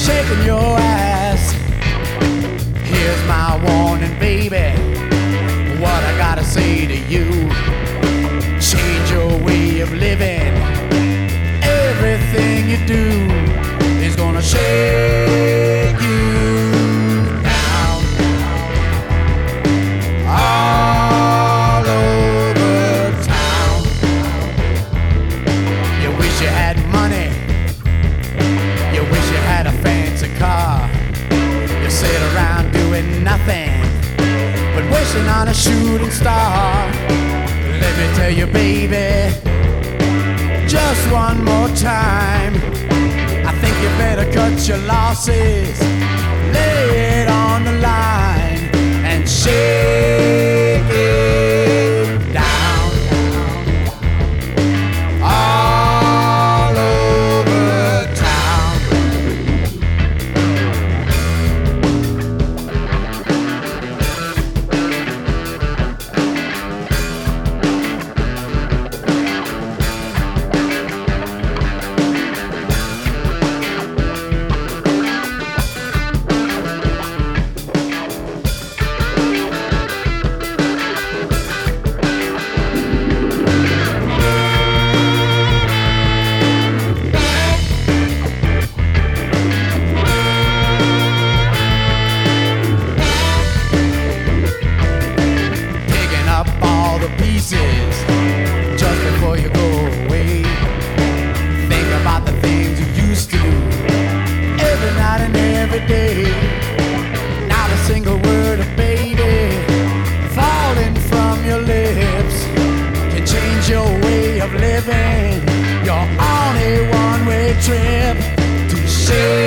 shaking your ass. Here's my warning, baby. What I gotta say to you: change your way of living. Everything you do is gonna shake you down. All over town. You wish you had money. You wish you had a fancy car. You sit around doing nothing but wishing on a shooting star. Let me tell you, baby, just one more time, I think you better cut your losses, lay it on the line, and shake it down. All over town. Pieces just before you go away. Think about the things you used to do every night and every day. Not a single word of baby falling from your lips can change your way of living. You're on a one-way trip to share.